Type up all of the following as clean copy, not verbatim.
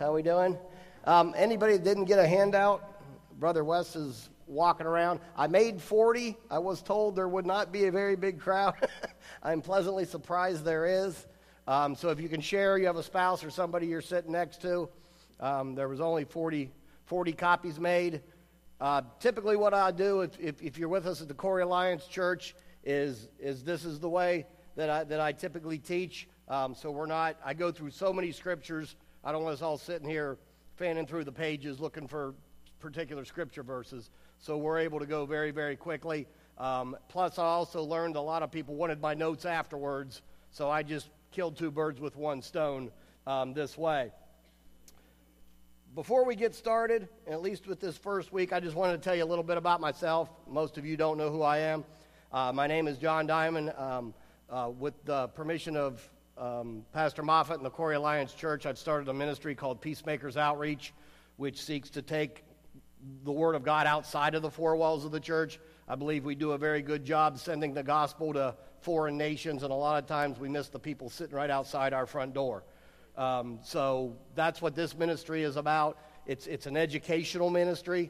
How we doing? Anybody that didn't get a handout? Brother Wes is walking around. I made 40. I was told there would not be a very big crowd. I'm pleasantly surprised there is. So if you can share, you have a spouse or somebody you're sitting next to. There was only 40 copies made. Typically what I do, if you're with us at the Corey Alliance Church, is this is the way that I typically teach. So I go through so many scriptures. I don't want us all sitting here fanning through the pages looking for particular scripture verses. So we're able to go very, very quickly. Plus, I also learned a lot of people wanted my notes afterwards, so I just killed two birds with one stone this way. Before we get started, at least with this first week, I just wanted to tell you a little bit about myself. Most of you don't know who I am. My name is John Diamond. With the permission of Pastor Moffitt and the Corey Alliance Church, I've started a ministry called Peacemakers Outreach, which seeks to take the Word of God outside of the four walls of the church. I believe we do a very good job sending the gospel to foreign nations, and a lot of times we miss the people sitting right outside our front door. So that's what this ministry is about. It's an educational ministry.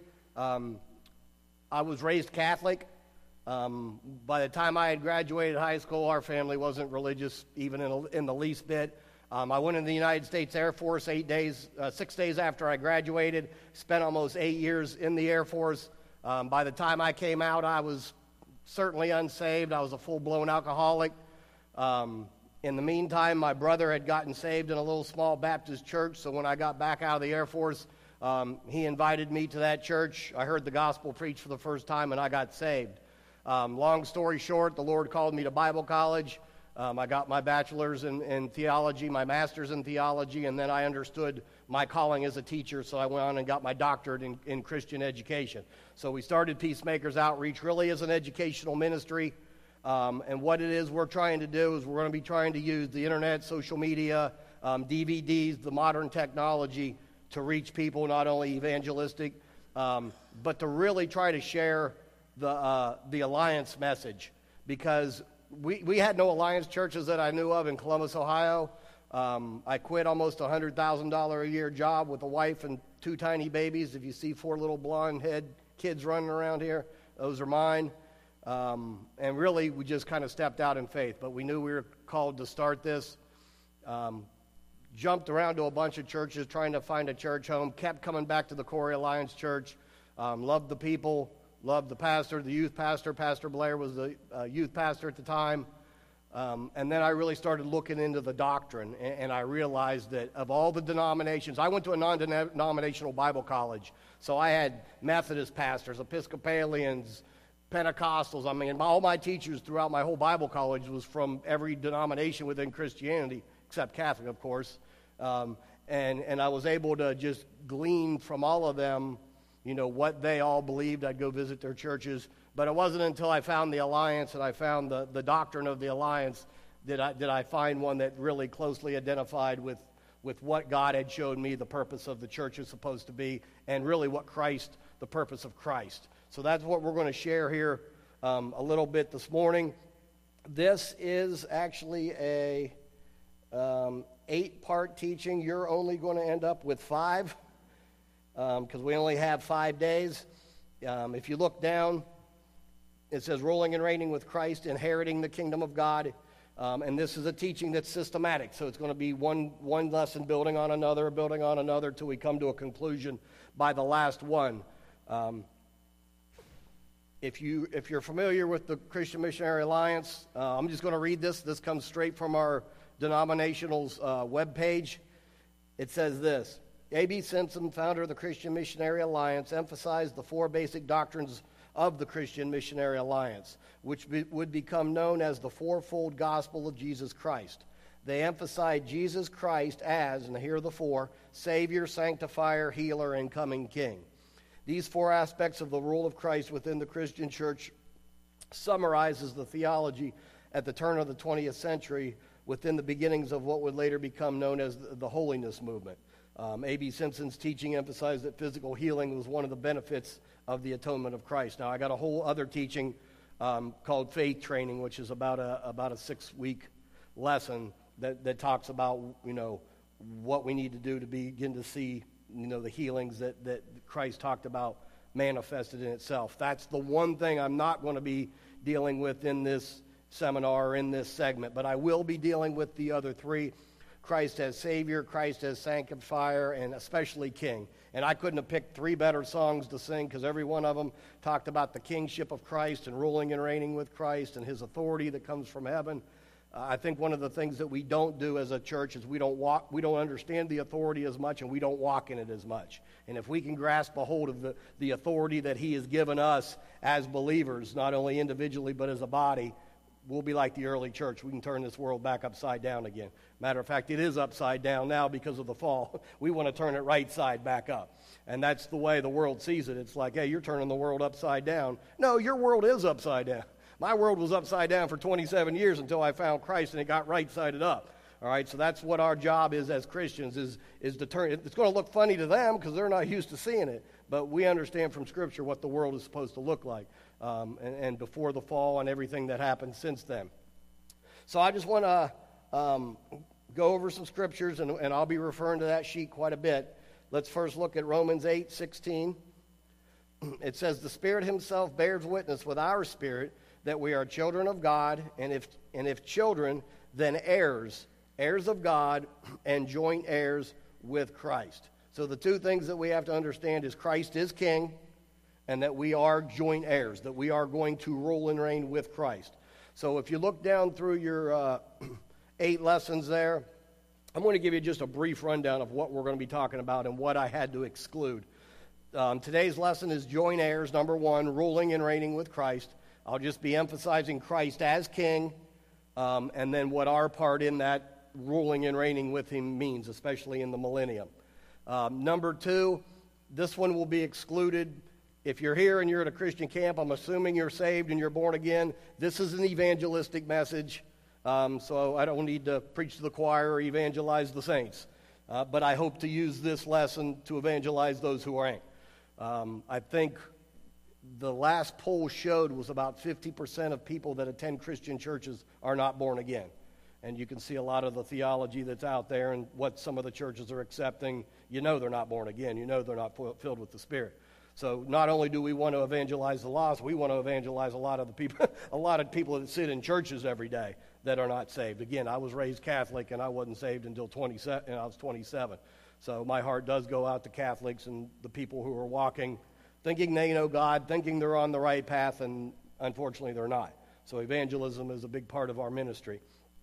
I was raised Catholic. By the time I had graduated high school, our family wasn't religious even in the least bit. I went in the United States Air Force 6 days after I graduated, spent almost 8 years in the Air Force. By the time I came out, I was certainly unsaved. I was a full-blown alcoholic. In the meantime, my brother had gotten saved in a little small Baptist church, so when I got back out of the Air Force, he invited me to that church. I heard the gospel preached for the first time, and I got saved. Long story short, the Lord called me to Bible college. I got my bachelor's in theology, my master's in theology, and then I understood my calling as a teacher, so I went on and got my doctorate in Christian education. So we started Peacemakers Outreach really as an educational ministry, and what it is we're trying to do is we're going to be trying to use the internet, social media, DVDs, the modern technology to reach people, not only evangelistic, but to really try to share the Alliance message, because we had no Alliance churches that I knew of in Columbus, Ohio. I quit almost $100,000 a year job with a wife and 2 tiny babies. If you see 4 little blonde-head kids running around here, those are mine. And really, we just kind of stepped out in faith. But we knew we were called to start this. Jumped around to a bunch of churches trying to find a church home. Kept coming back to the Corey Alliance Church. Loved the people. Loved the pastor, the youth pastor. Pastor Blair was the youth pastor at the time. And then I really started looking into the doctrine, and I realized that of all the denominations, I went to a non-denominational Bible college. So I had Methodist pastors, Episcopalians, Pentecostals. I mean, all my teachers throughout my whole Bible college was from every denomination within Christianity, except Catholic, of course. And I was able to just glean from all of them, you know, what they all believed. I'd go visit their churches. But it wasn't until I found the Alliance and I found the doctrine of the Alliance that I find one that really closely identified with what God had showed me the purpose of the church is supposed to be, and really what the purpose of Christ. So that's what we're going to share here a little bit this morning. This is actually a 8-part teaching. You're only going to end up with 5. Because we only have 5 days. If you look down, it says ruling and reigning with Christ, inheriting the kingdom of God. And this is a teaching that's systematic. So it's going to be one lesson building on another till we come to a conclusion by the last one. If you're familiar with the Christian Missionary Alliance, I'm just going to read this. This comes straight from our denominational's webpage. It says this. A.B. Simpson, founder of the Christian Missionary Alliance, emphasized the 4 basic doctrines of the Christian Missionary Alliance, which would become known as the fourfold gospel of Jesus Christ. They emphasized Jesus Christ as, and here are the 4, Savior, Sanctifier, Healer, and Coming King. These 4 aspects of the rule of Christ within the Christian church summarizes the theology at the turn of the 20th century within the beginnings of what would later become known as the holiness movement. A.B. Simpson's teaching emphasized that physical healing was one of the benefits of the atonement of Christ. Now, I got a whole other teaching called Faith Training, which is about a 6-week lesson that talks about, you know, what we need to do to begin to see, the healings that Christ talked about manifested in itself. That's the one thing I'm not going to be dealing with in this seminar or in this segment, but I will be dealing with the other three: Christ as Savior, Christ as Sanctifier, and especially King. And I couldn't have picked three better songs to sing, because every one of them talked about the kingship of Christ and ruling and reigning with Christ and his authority that comes from heaven. I think one of the things that we don't do as a church is we don't understand the authority as much, and we don't walk in it as much. And if we can grasp a hold of the authority that he has given us as believers, not only individually but as a body, we'll be like the early church. We can turn this world back upside down again. Matter of fact, it is upside down now because of the fall. We want to turn it right side back up. And that's the way the world sees it. It's like, hey, you're turning the world upside down. No, your world is upside down. My world was upside down for 27 years until I found Christ, and it got right-sided up. All right, so that's what our job is as Christians, is to turn it. It's going to look funny to them because they're not used to seeing it, but we understand from Scripture what the world is supposed to look like, and before the fall and everything that happened since then. So I just want to go over some Scriptures, and I'll be referring to that sheet quite a bit. Let's first look at Romans 8:16. It says, "The Spirit himself bears witness with our spirit that we are children of God, and if children, then heirs of God, and joint heirs with Christ." So the two things that we have to understand is Christ is King, and that we are joint heirs, that we are going to rule and reign with Christ. So if you look down through your 8 lessons there, I'm going to give you just a brief rundown of what we're going to be talking about and what I had to exclude. Today's lesson is joint heirs, number 1, ruling and reigning with Christ. I'll just be emphasizing Christ as King, and then what our part in that ruling and reigning with him means, especially in the millennium. Number 2, this one will be excluded. If you're here and you're at a Christian camp, I'm assuming you're saved and you're born again. This is an evangelistic message, so I don't need to preach to the choir or evangelize the saints. But I hope to use this lesson to evangelize those who aren't. I think the last poll showed was about 50% of people that attend Christian churches are not born again. And you can see a lot of the theology that's out there and what some of the churches are accepting. You know they're not born again. You know they're not filled with the Spirit. So not only do we want to evangelize the lost, we want to evangelize a lot of people that sit in churches every day that are not saved. Again, I was raised Catholic, and I wasn't saved until I was 27. So my heart does go out to Catholics and the people who are walking, thinking they know God, thinking they're on the right path, and unfortunately they're not. So evangelism is a big part of our ministry.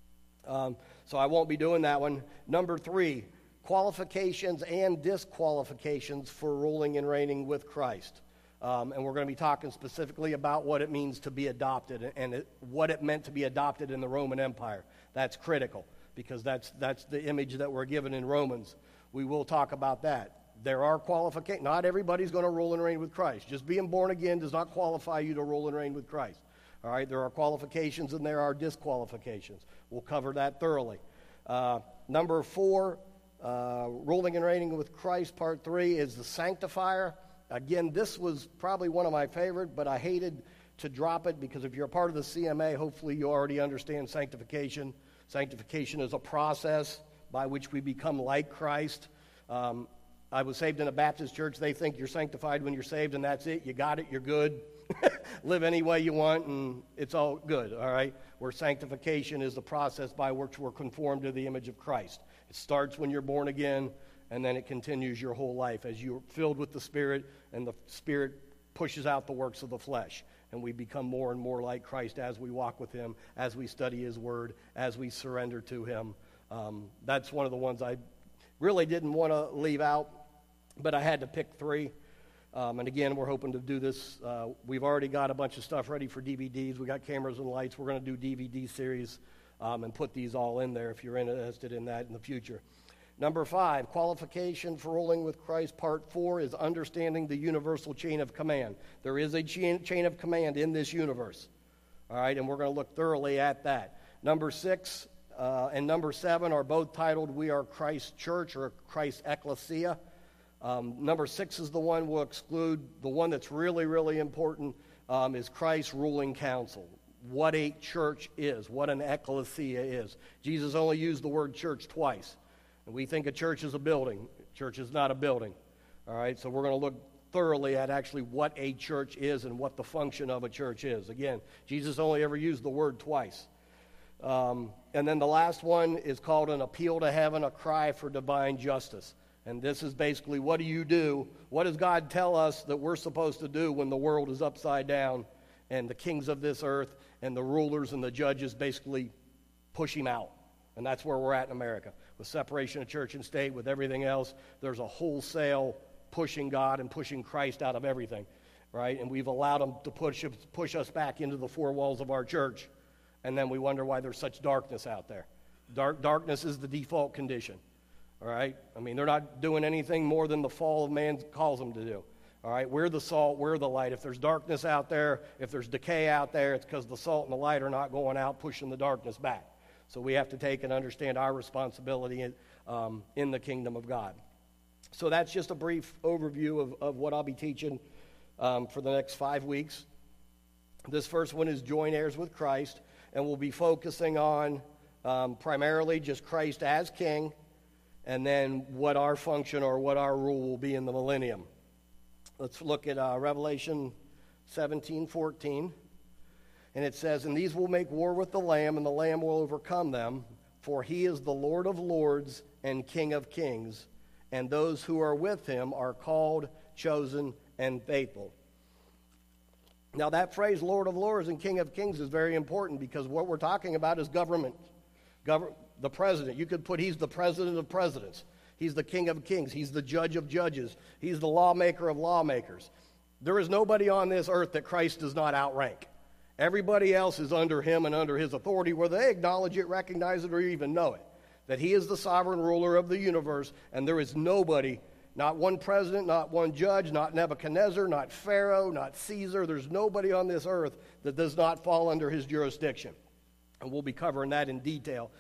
So I won't be doing that one. Number 3, qualifications and disqualifications for ruling and reigning with Christ. And we're going to be talking specifically about what it means to be adopted and what it meant to be adopted in the Roman Empire. That's critical because that's the image that we're given in Romans. We will talk about that. There are qualifications. Not everybody's going to rule and reign with Christ. Just being born again does not qualify you to rule and reign with Christ. All right, there are qualifications and there are disqualifications. We'll cover that thoroughly. Number 4, ruling and reigning with Christ, part 3, is the sanctifier. Again, this was probably one of my favorite, but I hated to drop it because if you're a part of the CMA, hopefully you already understand sanctification. Sanctification is a process by which we become like Christ. I was saved in a Baptist church. They think you're sanctified when you're saved, and that's it. You got it. You're good. Live any way you want, and it's all good, all right? Where sanctification is the process by which we're conformed to the image of Christ. It starts when you're born again, and then it continues your whole life as you're filled with the Spirit, and the Spirit pushes out the works of the flesh. And we become more and more like Christ as we walk with him, as we study his word, as we surrender to him. That's one of the ones I really didn't want to leave out, but I had to pick 3. And again, we're hoping to do this. We've already got a bunch of stuff ready for DVDs. We got cameras and lights. We're going to do DVD series and put these all in there if you're interested in that in the future. Number 5, qualification for ruling with Christ. Part 4 is understanding the universal chain of command. There is a chain of command in this universe. All right, and we're going to look thoroughly at that. Number 6 and number 7 are both titled We Are Christ's Church or Christ's Ecclesia. Number 6 is the one we'll exclude. The one that's really, really important is Christ's ruling council. What a church is, what an ecclesia is. Jesus only used the word church twice. And we think a church is a building. Church is not a building. All right, so we're going to look thoroughly at actually what a church is and what the function of a church is. Again, Jesus only ever used the word twice. And then the last one is called an appeal to heaven, a cry for divine justice. And this is basically, what do you do? What does God tell us that we're supposed to do when the world is upside down and the kings of this earth and the rulers and the judges basically push him out? And that's where we're at in America. With separation of church and state, with everything else, there's a wholesale pushing God and pushing Christ out of everything, right? And we've allowed them to push us back into the four walls of our church. And then we wonder why there's such darkness out there. Darkness is the default condition, all right? I mean, they're not doing anything more than the fall of man calls them to do, all right? We're the salt, we're the light. If there's darkness out there, if there's decay out there, it's because the salt and the light are not going out pushing the darkness back. So we have to take and understand our responsibility in the kingdom of God. So that's just a brief overview of what I'll be teaching for the next 5 weeks. This first one is Joint Heirs with Christ, and we'll be focusing on primarily just Christ as King, and then what our function or what our rule will be in the millennium. Let's look at Revelation 17:14. And it says, "And these will make war with the Lamb, and the Lamb will overcome them, for he is the Lord of lords and King of kings, and those who are with him are called, chosen, and faithful." Now that phrase, Lord of lords and King of kings, is very important because what we're talking about is government. The president. You could put he's the president of presidents. He's the King of kings. He's the judge of judges. He's the lawmaker of lawmakers. There is nobody on this earth that Christ does not outrank. Everybody else is under him and under his authority, whether they acknowledge it, recognize it, or even know it, that he is the sovereign ruler of the universe, and there is nobody, not one president, not one judge, not Nebuchadnezzar, not Pharaoh, not Caesar. There's nobody on this earth that does not fall under his jurisdiction. And we'll be covering that in detail.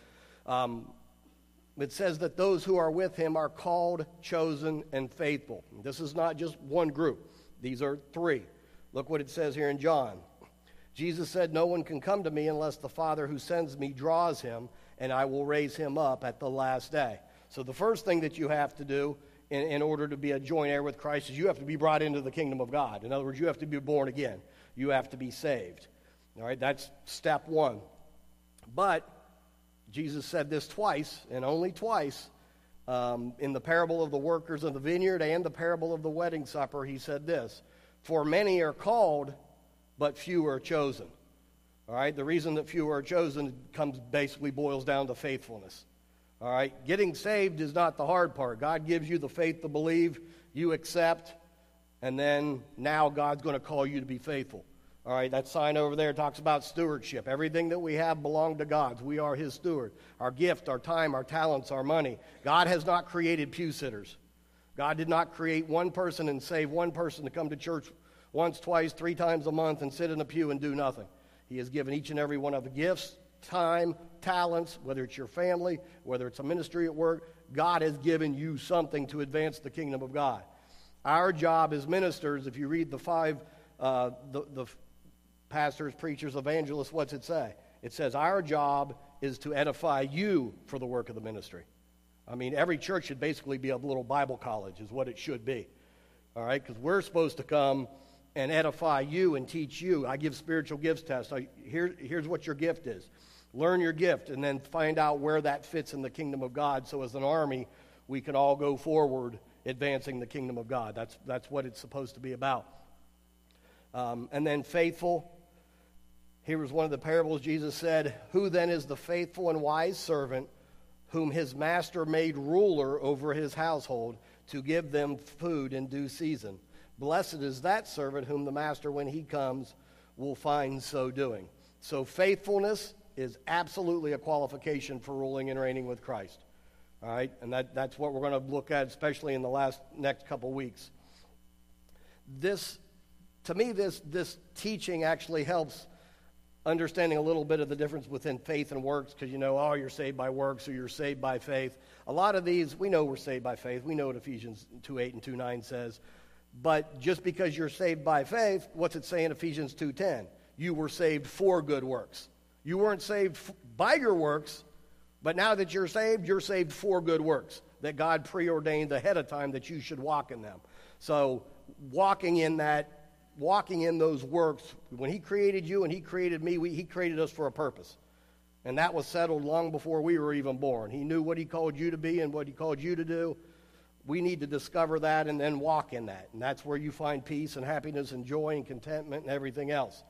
It says that those who are with him are called, chosen, and faithful. This is not just one group. These are three. Look what it says here in John. Jesus said, "No one can come to me unless the Father who sends me draws him, and I will raise him up at the last day." So the first thing that you have to do in order to be a joint heir with Christ is you have to be brought into the kingdom of God. In other words, you have to be born again. You have to be saved. All right, that's step one. But Jesus said this twice, and only twice, in the parable of the workers of the vineyard and the parable of the wedding supper. He said this, "For many are called, but few are chosen." All right, the reason that few are chosen basically boils down to faithfulness. All right, getting saved is not the hard part. God gives you the faith to believe, you accept, and then now God's going to call you to be faithful. All right, that sign over there talks about stewardship. Everything that we have belongs to God. We are his steward. Our gift, our time, our talents, our money. God has not created pew sitters. God did not create one person and save one person to come to church once, twice, 3 times a month and sit in a pew and do nothing. He has given each and every one of the gifts, time, talents, whether it's your family, whether it's a ministry at work. God has given you something to advance the kingdom of God. Our job as ministers, if you read the 5, the pastors, preachers, evangelists, what's it say? It says our job is to edify you for the work of the ministry. I mean, every church should basically be a little Bible college is what it should be. All right, because we're supposed to come and edify you and teach you. I give spiritual gifts tests. Here's what your gift is. Learn your gift and then find out where that fits in the kingdom of God. So as an army, we can all go forward advancing the kingdom of God. That's what it's supposed to be about. And then faithful. Here was one of the parables. Jesus said, "Who then is the faithful and wise servant whom his master made ruler over his household to give them food in due season? Blessed is that servant whom the master, when he comes, will find so doing." So faithfulness is absolutely a qualification for ruling and reigning with Christ. All right, and that's what we're going to look at, especially in the next couple weeks. To me, this teaching actually helps understanding a little bit of the difference within faith and works, because you're saved by works or you're saved by faith. A lot of these, we know we're saved by faith. We know what Ephesians 2:8 and 2:9 says. But just because you're saved by faith, what's it say in Ephesians 2:10? You were saved for good works. You weren't saved by your works, But now that you're saved for good works that God preordained ahead of time that you should walk in them. So walking in those works, when he created you and he created me, he created us for a purpose. And that was settled long before we were even born. He knew what he called you to be and what he called you to do. We need to discover that and then walk in that. And that's where you find peace and happiness and joy and contentment and everything else.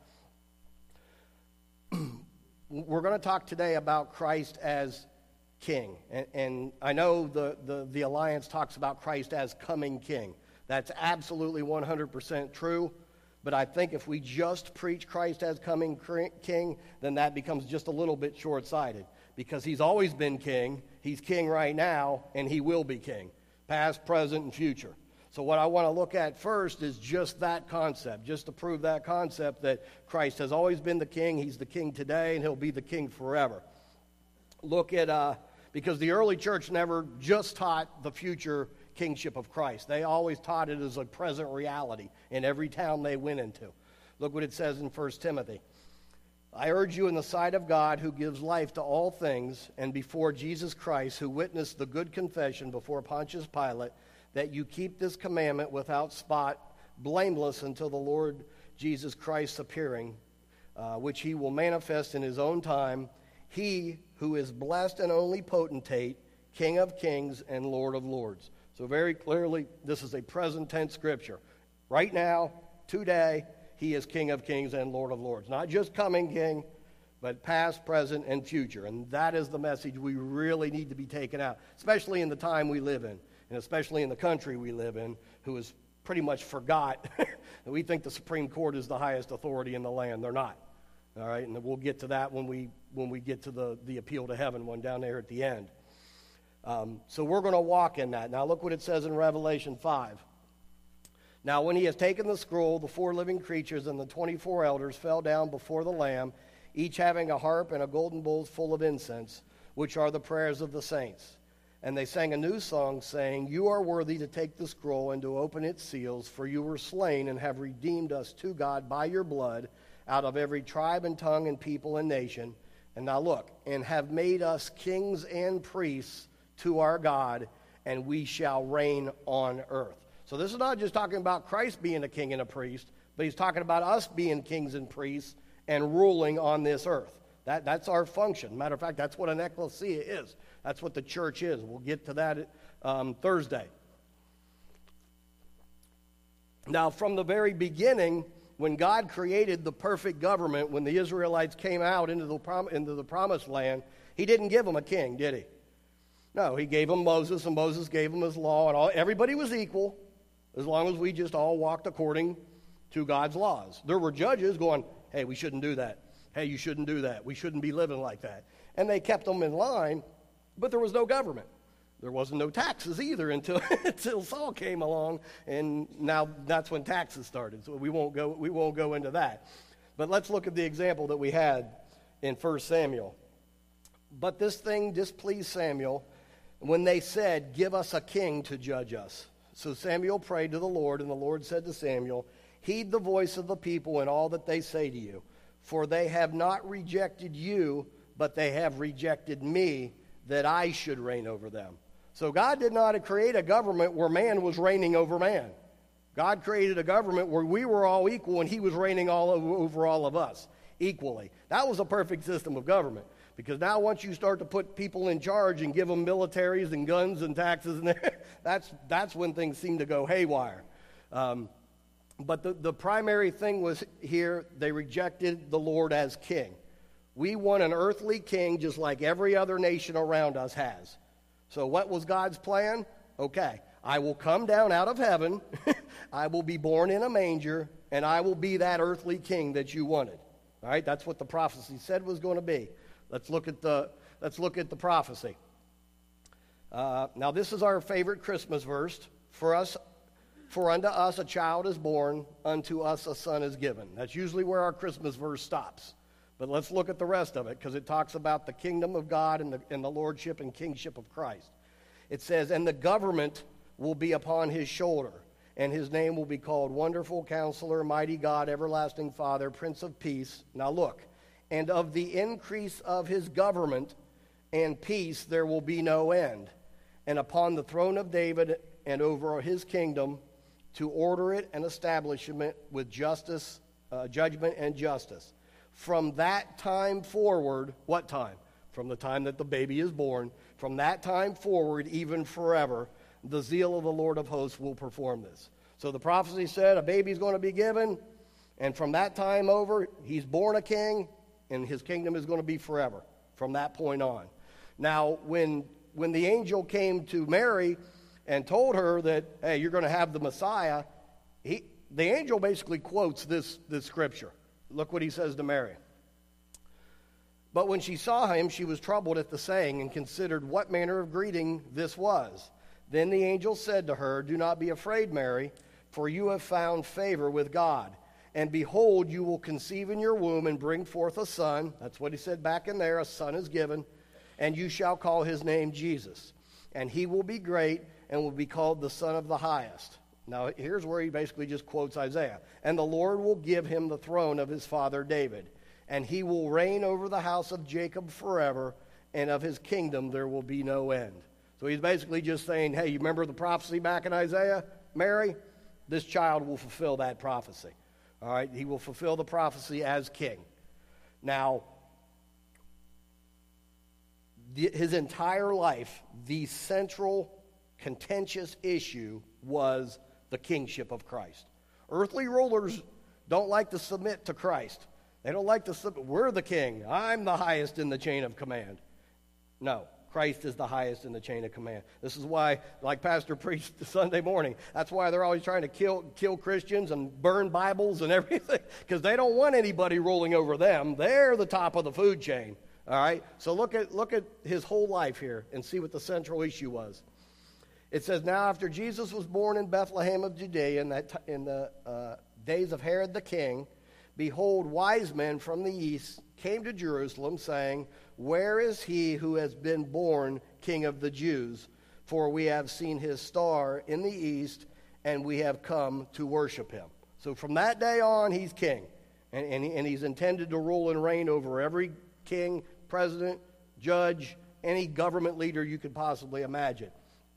We're going to talk today about Christ as King. And I know the Alliance talks about Christ as coming King. That's absolutely 100% true. But I think if we just preach Christ as coming King, then that becomes just a little bit short-sighted. Because he's always been king, he's king right now, and he will be king. Past, present, and future. So what I want to look at first is just that concept, just to prove that concept that Christ has always been the king, he's the king today, and he'll be the king forever. Look at, because the early church never just taught the future kingship of Christ. They always taught it as a present reality in every town they went into. Look what it says in 1 Timothy. I urge you in the sight of God, who gives life to all things, and before Jesus Christ, who witnessed the good confession before Pontius Pilate, that you keep this commandment without spot, blameless until the Lord Jesus Christ's appearing, which he will manifest in his own time, he who is blessed and only potentate, King of kings and Lord of lords. So very clearly, this is a present tense scripture. Right now, today, he is King of kings and Lord of lords. Not just coming king, but past, present, and future. And that is the message we really need to be taken out, especially in the time we live in, and especially in the country we live in, who has pretty much forgot that we think the Supreme Court is the highest authority in the land. They're not. All right, and we'll get to that when we get to the appeal to heaven one down there at the end. So we're going to walk in that. Now look what it says in Revelation 5. Now when he has taken the scroll, the 4 living creatures and the 24 elders fell down before the Lamb, each having a harp and a golden bowl full of incense, which are the prayers of the saints. And they sang a new song, saying, You are worthy to take the scroll and to open its seals, for you were slain and have redeemed us to God by your blood out of every tribe and tongue and people and nation. And now look, and have made us kings and priests to our God, and we shall reign on earth. So this is not just talking about Christ being a king and a priest, but he's talking about us being kings and priests and ruling on this earth. That's our function. Matter of fact, that's what an ecclesia is. That's what the church is. We'll get to that Thursday. Now, from the very beginning, when God created the perfect government, when the Israelites came out into the promised land, he didn't give them a king, did he? No, he gave them Moses, and Moses gave them his law, and everybody was equal as long as we just all walked according to God's laws. There were judges going, hey, we shouldn't do that. Hey, you shouldn't do that. We shouldn't be living like that. And they kept them in line, but there was no government. There wasn't no taxes either until Saul came along, and now that's when taxes started. So we won't go into that. But let's look at the example that we had in 1 Samuel. But this thing displeased Samuel when they said, Give us a king to judge us. So Samuel prayed to the Lord, and the Lord said to Samuel, Heed the voice of the people in all that they say to you, for they have not rejected you, but they have rejected me, that I should reign over them. So God did not create a government where man was reigning over man. God created a government where we were all equal, and he was reigning over all of us equally. That was a perfect system of government. Because now once you start to put people in charge and give them militaries and guns and taxes, and that's when things seem to go haywire. But the primary thing was here, they rejected the Lord as king. We want an earthly king just like every other nation around us has. So what was God's plan? Okay, I will come down out of heaven, I will be born in a manger, and I will be that earthly king that you wanted. All right, that's what the prophecy said was going to be. Let's look at the prophecy. Now this is our favorite Christmas verse. For unto us a child is born, unto us a son is given. That's usually where our Christmas verse stops. But let's look at the rest of it, because it talks about the kingdom of God and the lordship and kingship of Christ. It says, And the government will be upon his shoulder, and his name will be called Wonderful Counselor, Mighty God, Everlasting Father, Prince of Peace. Now look. And of the increase of his government and peace there will be no end, and upon the throne of David and over his kingdom, to order it and establish it with justice, judgment and justice. From that time forward, what time? From the time that the baby is born, from that time forward, even forever, the zeal of the Lord of hosts will perform this. So the prophecy said a baby's going to be given, and from that time over, he's born a king, and his kingdom is going to be forever from that point on. Now, when the angel came to Mary and told her that, hey, you're going to have the Messiah, the angel basically quotes this scripture. Look what he says to Mary. But when she saw him, she was troubled at the saying and considered what manner of greeting this was. Then the angel said to her, do not be afraid, Mary, for you have found favor with God. And behold, you will conceive in your womb and bring forth a son. That's what he said back in there, a son is given. And you shall call his name Jesus. And he will be great and will be called the Son of the Highest. Now, here's where he basically just quotes Isaiah. And the Lord will give him the throne of his father David. And he will reign over the house of Jacob forever, and of his kingdom there will be no end. So he's basically just saying, hey, you remember the prophecy back in Isaiah, Mary? This child will fulfill that prophecy. All right, he will fulfill the prophecy as king. Now, his entire life, the central contentious issue was the kingship of Christ. Earthly rulers don't like to submit to Christ. They don't like to submit. We're the king. I'm the highest in the chain of command. No, Christ is the highest in the chain of command. This is why, like Pastor preached Sunday morning, that's why they're always trying to kill Christians and burn Bibles and everything, because they don't want anybody ruling over them. They're the top of the food chain. All right? So look at his whole life here and see what the central issue was. It says, now after Jesus was born in Bethlehem of Judea in the days of Herod the king, behold, wise men from the east came to Jerusalem, saying, where is he who has been born King of the Jews? For we have seen his star in the east, and we have come to worship him. So from that day on, he's king. And he's intended to rule and reign over every king, president, judge, any government leader you could possibly imagine.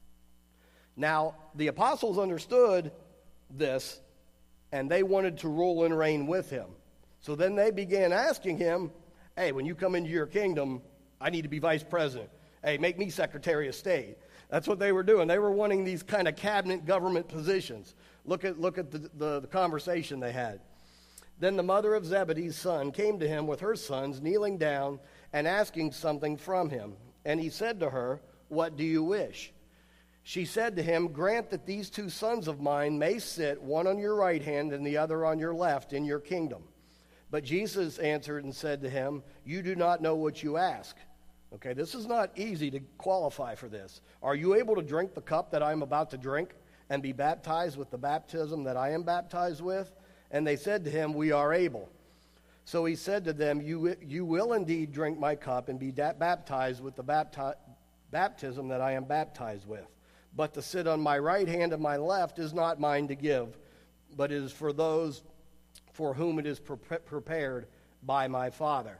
Now, the apostles understood this, and they wanted to rule and reign with him. So then they began asking him, hey, when you come into your kingdom, I need to be vice president. Hey, make me Secretary of State. That's what they were doing. They were wanting these kind of cabinet government positions. Look at the conversation they had. Then the mother of Zebedee's son came to him with her sons, kneeling down and asking something from him. And he said to her, what do you wish? She said to him, grant that these two sons of mine may sit, one on your right hand and the other on your left, in your kingdom. But Jesus answered and said to him, you do not know what you ask. Okay, this is not easy to qualify for this. Are you able to drink the cup that I am about to drink and be baptized with the baptism that I am baptized with? And they said to him, we are able. So he said to them, you will indeed drink my cup and be baptized with the baptism that I am baptized with. But to sit on my right hand and my left is not mine to give, but is for those for whom it is prepared by my Father.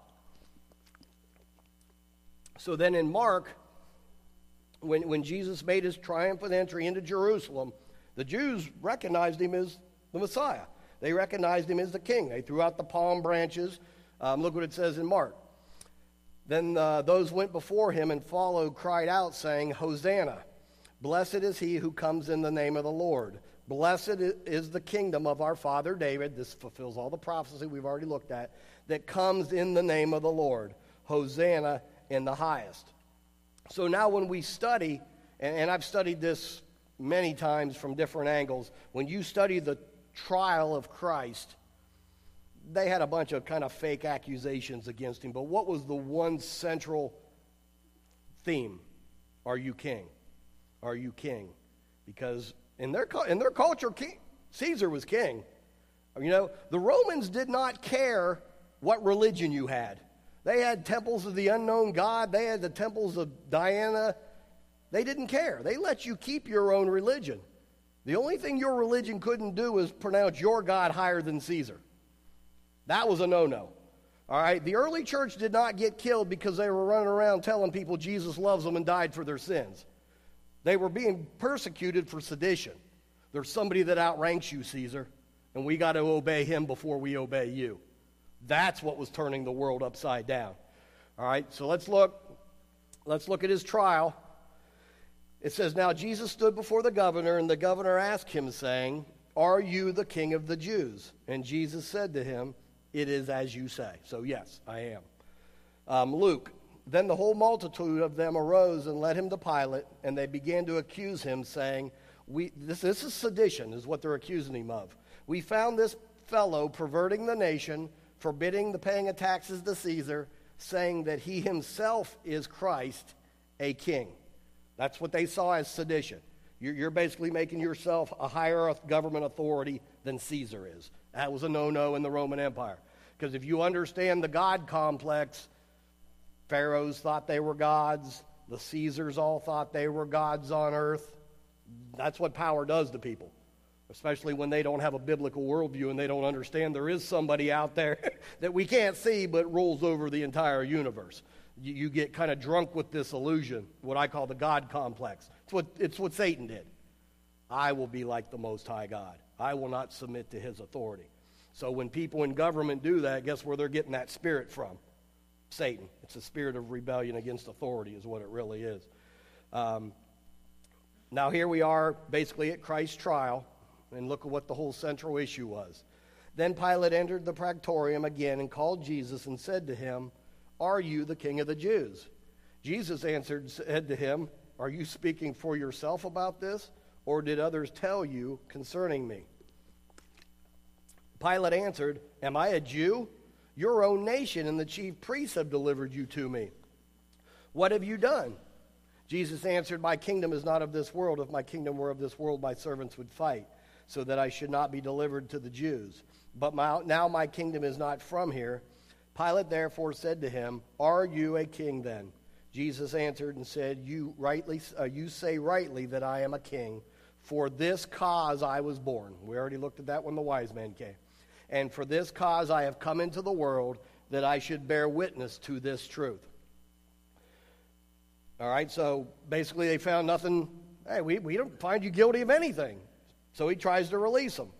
So then in Mark, when Jesus made his triumphant entry into Jerusalem, the Jews recognized him as the Messiah. They recognized him as the king. They threw out the palm branches. Look what it says in Mark. Then those went before him and followed, cried out, saying, Hosanna! Blessed is he who comes in the name of the Lord. Blessed is the kingdom of our father David. This fulfills all the prophecy we've already looked at. That comes in the name of the Lord. Hosanna in the highest. So now when we study, and I've studied this many times from different angles, when you study the trial of Christ, they had a bunch of kind of fake accusations against him. But what was the one central theme? Are you king? Are you king? Because in their culture, Caesar was king. You know, the Romans did not care what religion you had. They had temples of the unknown God. They had the temples of Diana. They didn't care. They let you keep your own religion. The only thing your religion couldn't do is pronounce your God higher than Caesar. That was a no-no. All right, the early church did not get killed because they were running around telling people Jesus loves them and died for their sins. They were being persecuted for sedition. There's somebody that outranks you, Caesar, and we got to obey him before we obey you. That's what was turning the world upside down. All right, so let's look at his trial. It says, now Jesus stood before the governor, and the governor asked him, saying, are you the king of the Jews? And Jesus said to him, it is as you say. So yes, I am. Luke, then the whole multitude of them arose and led him to Pilate, and they began to accuse him, saying, this is sedition, is what they're accusing him of. We found this fellow perverting the nation, forbidding the paying of taxes to Caesar, saying that he himself is Christ, a king. That's what they saw as sedition. You're basically making yourself a higher government authority than Caesar is. That was a no-no in the Roman Empire. Because if you understand the God complex, pharaohs thought they were gods. The Caesars all thought they were gods on earth. That's what power does to people, especially when they don't have a biblical worldview and they don't understand there is somebody out there that we can't see but rules over the entire universe. You get kind of drunk with this illusion, what I call the God complex. It's what Satan did. I will be like the Most High God. I will not submit to his authority. So when people in government do that, guess where they're getting that spirit from? Satan. It's a spirit of rebellion against authority is what it really is. Now here we are basically at Christ's trial, and look at what the whole central issue was. Then Pilate entered the praetorium again and called Jesus and said to him, are you the king of the Jews? Jesus answered, said to him, are you speaking for yourself about this, or did others tell you concerning me? Pilate answered, am I a Jew? Your own nation and the chief priests have delivered you to me. What have you done? Jesus answered, my kingdom is not of this world. If my kingdom were of this world, my servants would fight, so that I should not be delivered to the Jews. But now my kingdom is not from here. Pilate therefore said to him, are you a king then? Jesus answered and said, you say rightly that I am a king. For this cause I was born. We already looked at that when the wise man came. And for this cause I have come into the world, that I should bear witness to this truth. All right, so basically they found nothing. Hey, we don't find you guilty of anything. So he tries to release them.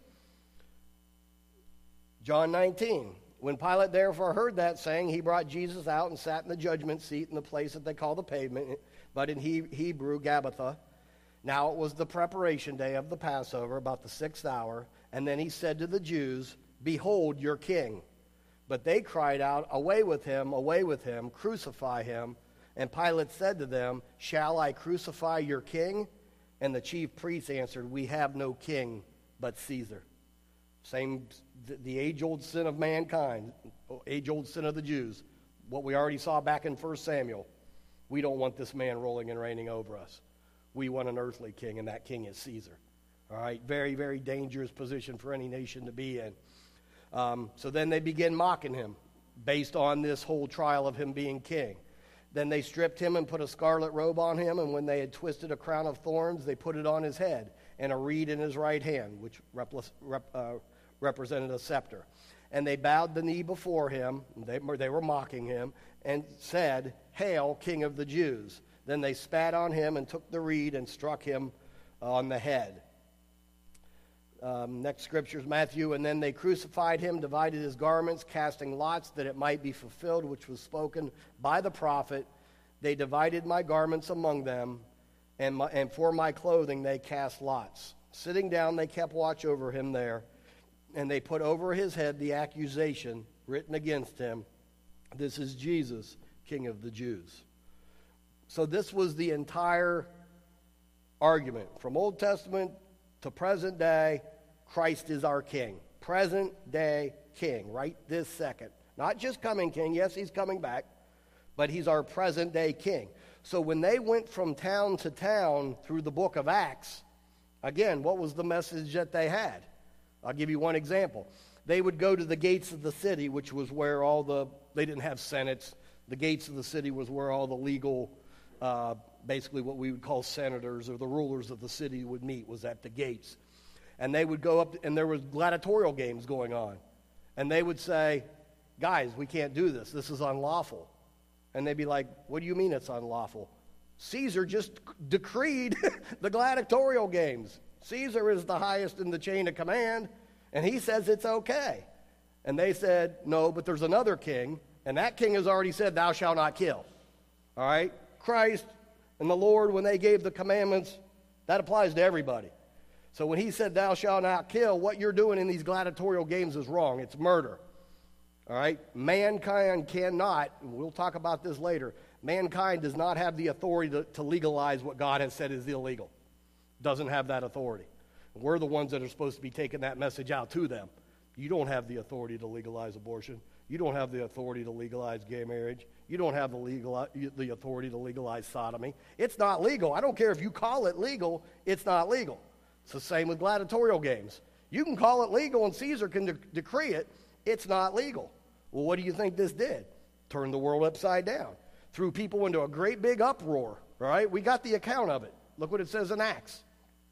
John 19. When Pilate therefore heard that saying, he brought Jesus out and sat in the judgment seat in the place that they call the pavement, but in Hebrew, Gabbatha. Now it was the preparation day of the Passover, about the 6th hour. And then he said to the Jews, behold your king. But they cried out, away with him, crucify him. And Pilate said to them, shall I crucify your king? And the chief priests answered, we have no king but Caesar. Same, the age-old sin of mankind, age-old sin of the Jews. What we already saw back in 1 Samuel. We don't want this man ruling and reigning over us. We want an earthly king, and that king is Caesar. All right, very, very dangerous position for any nation to be in. So then they begin mocking him based on this whole trial of him being king. Then they stripped him and put a scarlet robe on him, and when they had twisted a crown of thorns, they put it on his head, and a reed in his right hand, which represented a scepter. And they bowed the knee before him, they were mocking him, and said, hail, King of the Jews. Then they spat on him and took the reed and struck him on the head. Next scripture is Matthew. And then they crucified him, divided his garments, casting lots that it might be fulfilled, which was spoken by the prophet. They divided my garments among them, and for my clothing they cast lots. Sitting down, they kept watch over him there, and they put over his head the accusation written against him, this is Jesus, King of the Jews. So this was the entire argument. From Old Testament to present day, Christ is our king. Present day king, right this second. Not just coming king. Yes, he's coming back. But he's our present day king. So when they went from town to town through the book of Acts, again, what was the message that they had? I'll give you one example. They would go to the gates of the city, which was where they didn't have senates. The gates of the city was where all the legal, basically what we would call senators or the rulers of the city would meet, was at the gates. And they would go up, and there was gladiatorial games going on. And they would say, guys, we can't do this. This is unlawful. And they'd be like, what do you mean it's unlawful? Caesar just decreed the gladiatorial games. Caesar is the highest in the chain of command, and he says it's okay. And they said, no, but there's another king, and that king has already said, thou shalt not kill. All right? Christ and the Lord, when they gave the commandments, that applies to everybody. So when he said, thou shalt not kill, what you're doing in these gladiatorial games is wrong. It's murder. All right? Mankind cannot, and we'll talk about this later, mankind does not have the authority to legalize what God has said is illegal. Doesn't have that authority. We're the ones that are supposed to be taking that message out to them. You don't have the authority to legalize abortion. You don't have the authority to legalize gay marriage. You don't have the authority to legalize sodomy. It's not legal. I don't care if you call it legal, it's not legal. It's the same with gladiatorial games. You can call it legal and Caesar can decree it. It's not legal. Well, what do you think this did? Turned the world upside down. Threw people into a great big uproar, right? We got the account of it. Look what it says in Acts.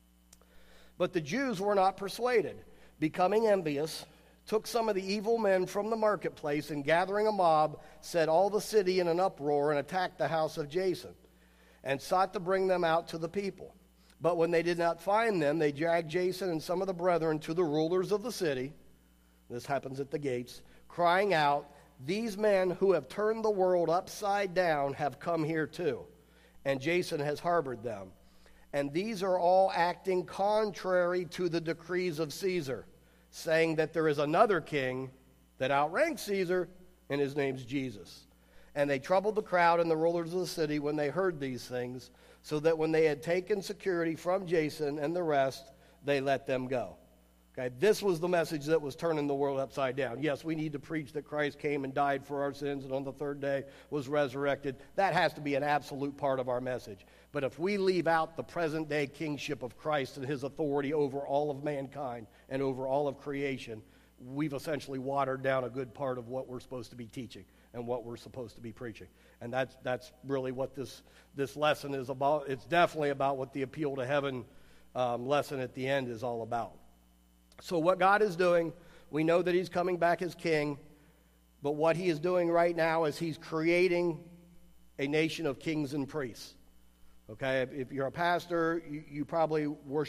But the Jews were not persuaded, becoming envious, took some of the evil men from the marketplace, and gathering a mob, set all the city in an uproar and attacked the house of Jason, and sought to bring them out to the people. But when they did not find them, they dragged Jason and some of the brethren to the rulers of the city. This happens at the gates, crying out, these men who have turned the world upside down have come here too, and Jason has harbored them. And these are all acting contrary to the decrees of Caesar, saying that there is another king that outranks Caesar, and his name's Jesus. And they troubled the crowd and the rulers of the city when they heard these things, so that when they had taken security from Jason and the rest, they let them go. Okay, this was the message that was turning the world upside down. Yes, we need to preach that Christ came and died for our sins and on the third day was resurrected. That has to be an absolute part of our message. But if we leave out the present day kingship of Christ and his authority over all of mankind and over all of creation, we've essentially watered down a good part of what we're supposed to be teaching and what we're supposed to be preaching. And that's really what this lesson is about. It's definitely about what the appeal to heaven lesson at the end is all about. So what God is doing, we know that he's coming back as king, but what he is doing right now is he's creating a nation of kings and priests. Okay, if you're a pastor, you probably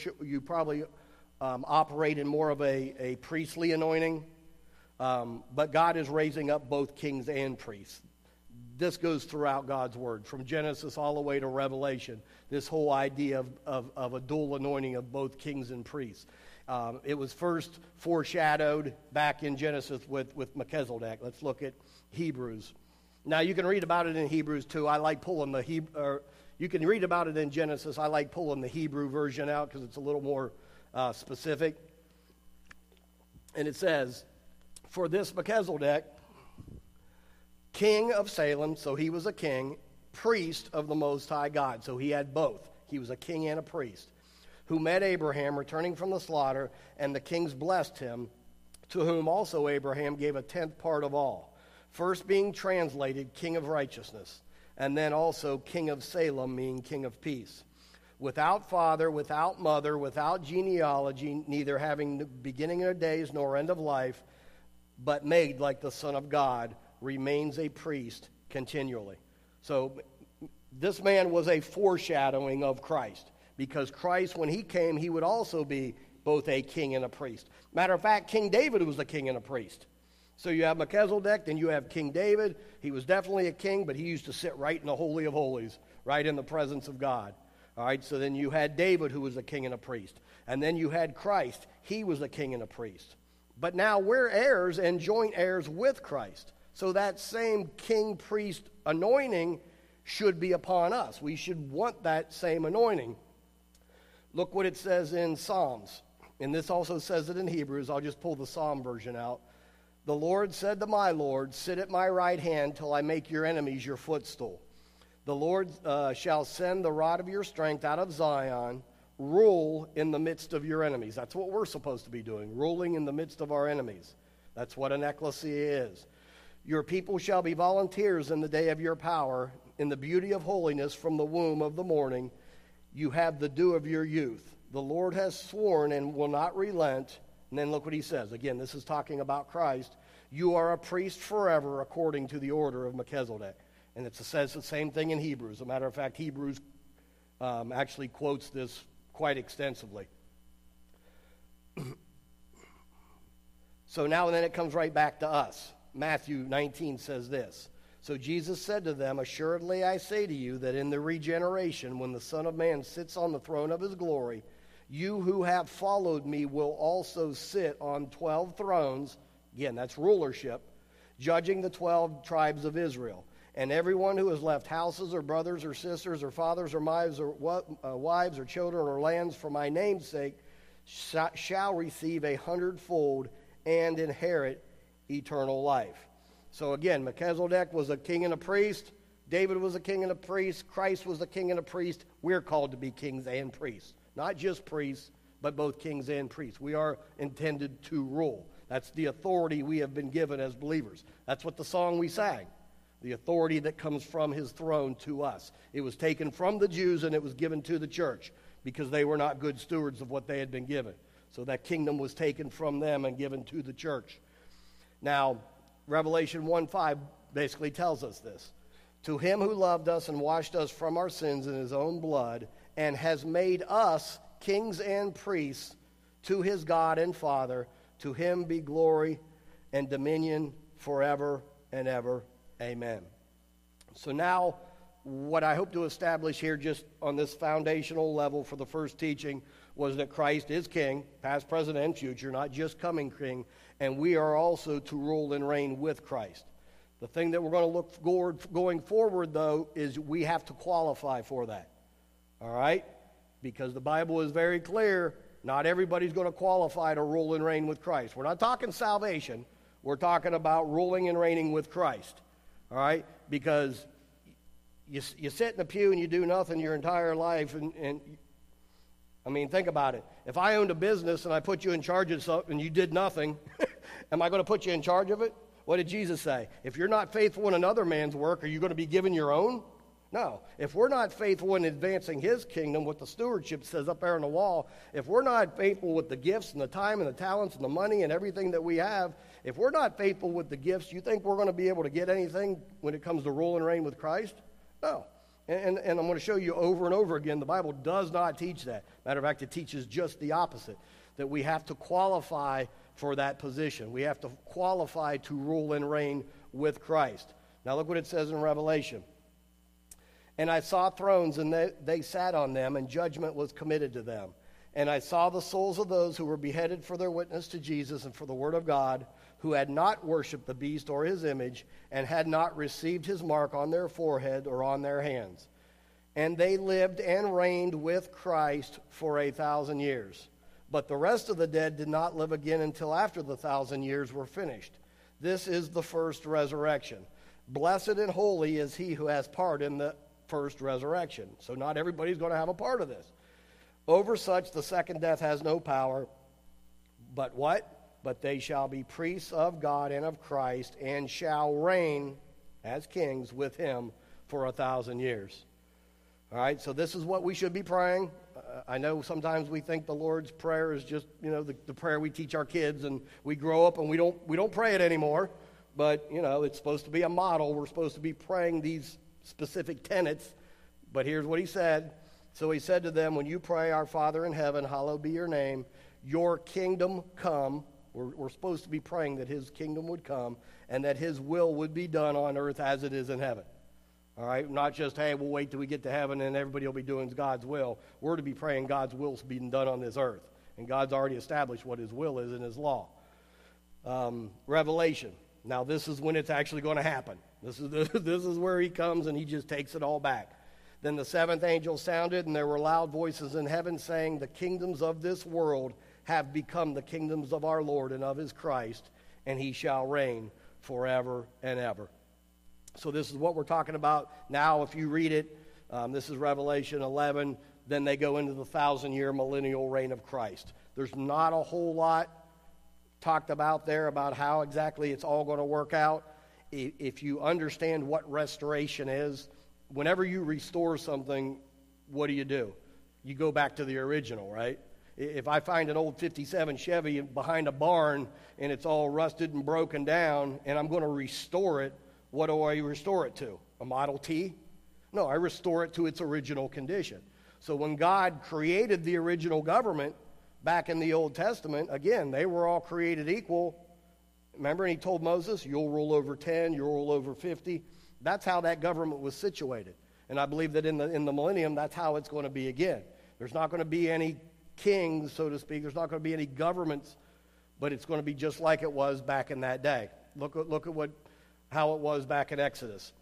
operate in more of a priestly anointing, but God is raising up both kings and priests. This goes throughout God's word, from Genesis all the way to Revelation, this whole idea of a dual anointing of both kings and priests. It was first foreshadowed back in Genesis with Melchizedek. Let's look at Hebrews. Now, you can read about it in Hebrews too. I like pulling you can read about it in Genesis. I like pulling the Hebrew version out because it's a little more specific. And it says, for this Melchizedek, king of Salem, so he was a king, priest of the Most High God. So he had both. He was a king and a priest, who met Abraham returning from the slaughter, and the kings blessed him, to whom also Abraham gave a tenth part of all, first being translated king of righteousness, and then also king of Salem, meaning king of peace, without father, without mother, without genealogy, neither having the beginning of days nor end of life, but made like the Son of God, remains a priest continually. So this man was a foreshadowing of Christ, because Christ, when he came, he would also be both a king and a priest. Matter of fact, King David was a king and a priest. So you have Melchizedek, then you have King David. He was definitely a king, but he used to sit right in the Holy of Holies, right in the presence of God. All right, so then you had David, who was a king and a priest. And then you had Christ. He was a king and a priest. But now we're heirs and joint heirs with Christ. So that same king-priest anointing should be upon us. We should want that same anointing. Look what it says in Psalms. And this also says it in Hebrews. I'll just pull the Psalm version out. The Lord said to my Lord, sit at my right hand till I make your enemies your footstool. The Lord shall send the rod of your strength out of Zion, rule in the midst of your enemies. That's what we're supposed to be doing, ruling in the midst of our enemies. That's what an ecclesia is. Your people shall be volunteers in the day of your power, in the beauty of holiness from the womb of the morning. You have the dew of your youth. The Lord has sworn and will not relent. And then look what he says. Again, this is talking about Christ. You are a priest forever according to the order of Melchizedek. And it says the same thing in Hebrews. As a matter of fact, Hebrews actually quotes this quite extensively. So now and then it comes right back to us. Matthew 19 says this. So Jesus said to them, assuredly I say to you that in the regeneration, when the Son of Man sits on the throne of his glory, you who have followed me will also sit on 12 thrones. Again, that's rulership, judging the 12 tribes of Israel. And everyone who has left houses or brothers or sisters or fathers or wives or children or lands for my name's sake shall receive 100-fold and inherit eternal life. So again, Melchizedek was a king and a priest. David was a king and a priest. Christ was a king and a priest. We're called to be kings and priests. Not just priests, but both kings and priests. We are intended to rule. That's the authority we have been given as believers. That's what the song we sang. The authority that comes from his throne to us. It was taken from the Jews and it was given to the church because they were not good stewards of what they had been given. So that kingdom was taken from them and given to the church. Now, Revelation 1:5 basically tells us this. To him who loved us and washed us from our sins in his own blood and has made us kings and priests to his God and Father, to him be glory and dominion forever and ever. Amen. So now, what I hope to establish here just on this foundational level for the first teaching was that Christ is king, past, present, and future, not just coming king, and we are also to rule and reign with Christ. The thing that we're going to look going forward, though, is we have to qualify for that. All right? Because the Bible is very clear, not everybody's going to qualify to rule and reign with Christ. We're not talking salvation. We're talking about ruling and reigning with Christ. All right? Because you sit in the pew and you do nothing your entire life, and I mean, think about it. If I owned a business and I put you in charge of something and you did nothing, am I going to put you in charge of it? What did Jesus say? If you're not faithful in another man's work, are you going to be given your own? No. If we're not faithful in advancing his kingdom, what the stewardship says up there on the wall, if we're not faithful with the gifts and the time and the talents and the money and everything that we have, if we're not faithful with the gifts, you think we're going to be able to get anything when it comes to rule and reign with Christ? No. And I'm going to show you over and over again, the Bible does not teach that. Matter of fact, it teaches just the opposite, that we have to qualify for that position. We have to qualify to rule and reign with Christ. Now look what it says in Revelation. And I saw thrones, and they sat on them, and judgment was committed to them. And I saw the souls of those who were beheaded for their witness to Jesus and for the word of God, who had not worshipped the beast or his image, and had not received his mark on their forehead or on their hands. And they lived and reigned with Christ for 1,000 years. But the rest of the dead did not live again until after the 1,000 years were finished. This is the first resurrection. Blessed and holy is he who has part in the first resurrection. So not everybody's going to have a part of this. Over such the second death has no power. But what? But they shall be priests of God and of Christ, and shall reign as kings with him for 1,000 years. All right, so this is what we should be praying. I know sometimes we think the Lord's Prayer is just, the prayer we teach our kids, and we grow up and we don't pray it anymore. But, it's supposed to be a model. We're supposed to be praying these specific tenets. But here's what he said. So he said to them, when you pray, our Father in heaven, hallowed be your name, your kingdom come. We're supposed to be praying that his kingdom would come and that his will would be done on earth as it is in heaven. All right? Not just, hey, we'll wait till we get to heaven and everybody will be doing God's will. We're to be praying God's will's being done on this earth. And God's already established what his will is in his law. Revelation. Now, this is when it's actually going to happen. This is where he comes and he just takes it all back. Then the seventh angel sounded, and there were loud voices in heaven saying, the kingdoms of this world have become the kingdoms of our Lord and of his Christ, and he shall reign forever and ever. So this is what we're talking about now. If you read it, this is Revelation 11. Then they go into the 1,000-year millennial reign of Christ. There's not a whole lot talked about there about how exactly it's all going to work out. If you understand what restoration is, whenever you restore something, what do? You go back to the original, right? If I find an old 57 Chevy behind a barn and it's all rusted and broken down and I'm going to restore it, what do I restore it to? A Model T? No, I restore it to its original condition. So when God created the original government back in the Old Testament, again, they were all created equal. Remember, and he told Moses, you'll rule over 10, you'll rule over 50. That's how that government was situated. And I believe that in the millennium, that's how it's going to be again. There's not going to be any kings, so to speak. There's not going to be any governments, but it's going to be just like it was back in that day. Look at how it was back in Exodus.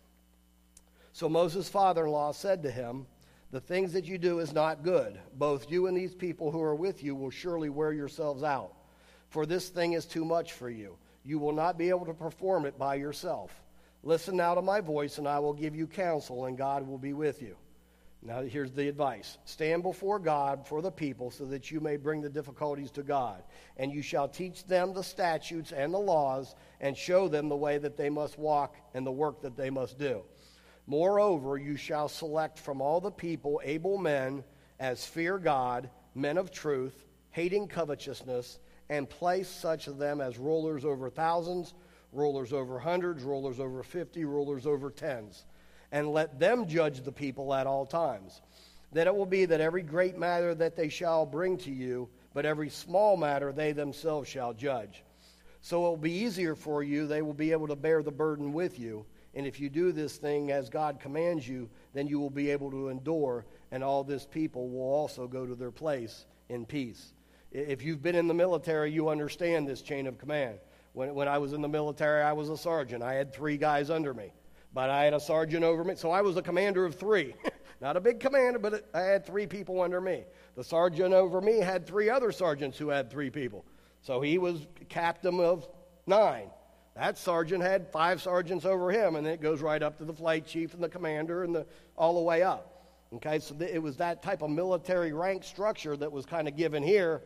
So Moses' father-in-law said to him, the things that you do is not good. Both you and these people who are with you will surely wear yourselves out. For this thing is too much for you. You will not be able to perform it by yourself. Listen now to my voice, and I will give you counsel, and God will be with you. Now here's the advice. Stand before God for the people so that you may bring the difficulties to God. And you shall teach them the statutes and the laws and show them the way that they must walk and the work that they must do. Moreover, you shall select from all the people able men as fear God, men of truth, hating covetousness, and place such of them as rulers over thousands, rulers over hundreds, rulers over 50, rulers over tens. And let them judge the people at all times. Then it will be that every great matter that they shall bring to you, but every small matter they themselves shall judge. So it will be easier for you, they will be able to bear the burden with you. And if you do this thing as God commands you, then you will be able to endure, and all this people will also go to their place in peace. If you've been in the military, you understand this chain of command. When I was in the military, I was a sergeant. I had 3 guys under me, but I had a sergeant over me. So I was a commander of 3. Not a big commander, but I had 3 people under me. The sergeant over me had 3 other sergeants who had 3 people. So he was captain of 9. That sergeant had 5 sergeants over him, and then it goes right up to the flight chief and the commander and all the way up. Okay, so it was that type of military rank structure that was kind of given here.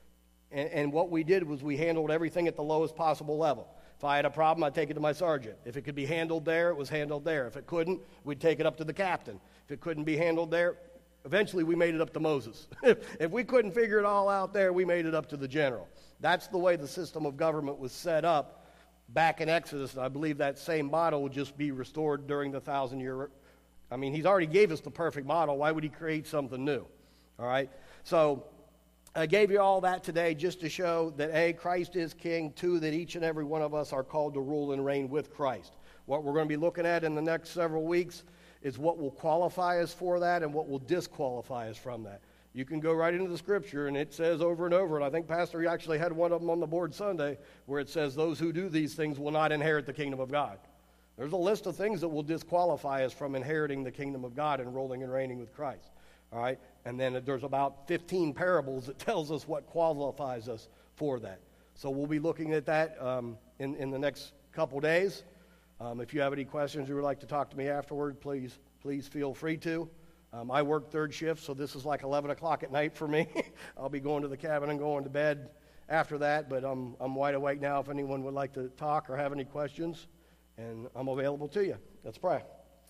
And what we did was we handled everything at the lowest possible level. If I had a problem, I'd take it to my sergeant. If it could be handled there, it was handled there. If it couldn't, we'd take it up to the captain. If it couldn't be handled there, eventually we made it up to Moses. If we couldn't figure it all out there, we made it up to the general. That's the way the system of government was set up back in Exodus. And I believe that same model will just be restored during the 1,000-year. I mean, he's already gave us the perfect model. Why would he create something new? All right? So I gave you all that today just to show that, A, Christ is king, 2, that each and every one of us are called to rule and reign with Christ. What we're going to be looking at in the next several weeks is what will qualify us for that and what will disqualify us from that. You can go right into the Scripture, and it says over and over, and I think Pastor actually had one of them on the board Sunday, where it says those who do these things will not inherit the kingdom of God. There's a list of things that will disqualify us from inheriting the kingdom of God and ruling and reigning with Christ. All right? And then there's about 15 parables that tells us what qualifies us for that. So we'll be looking at that in the next couple days. If you have any questions or would like to talk to me afterward, please feel free to. I work 3rd shift, so this is like 11 o'clock at night for me. I'll be going to the cabin and going to bed after that, but I'm wide awake now if anyone would like to talk or have any questions, and I'm available to you. Let's pray.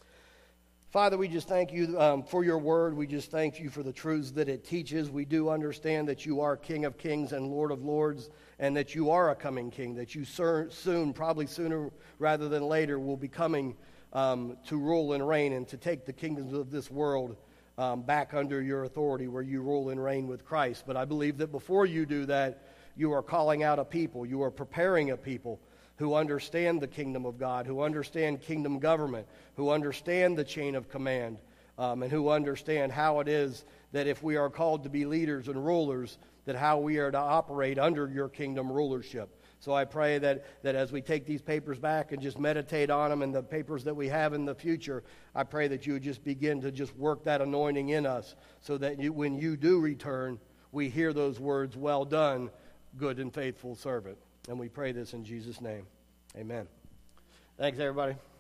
Father, we just thank you for your word. We just thank you for the truths that it teaches. We do understand that you are King of kings and Lord of lords, and that you are a coming king, that you soon, probably sooner rather than later, will be coming to rule and reign and to take the kingdoms of this world back under your authority, where you rule and reign with Christ. But I believe that before you do that, you are calling out a people. You are preparing a people who understand the kingdom of God, who understand kingdom government, who understand the chain of command, and who understand how it is that if we are called to be leaders and rulers, that how we are to operate under your kingdom rulership. So I pray that as we take these papers back and just meditate on them and the papers that we have in the future, I pray that you would just begin to just work that anointing in us so that when you do return, we hear those words, well done, good and faithful servant. And we pray this in Jesus' name. Amen. Thanks, everybody.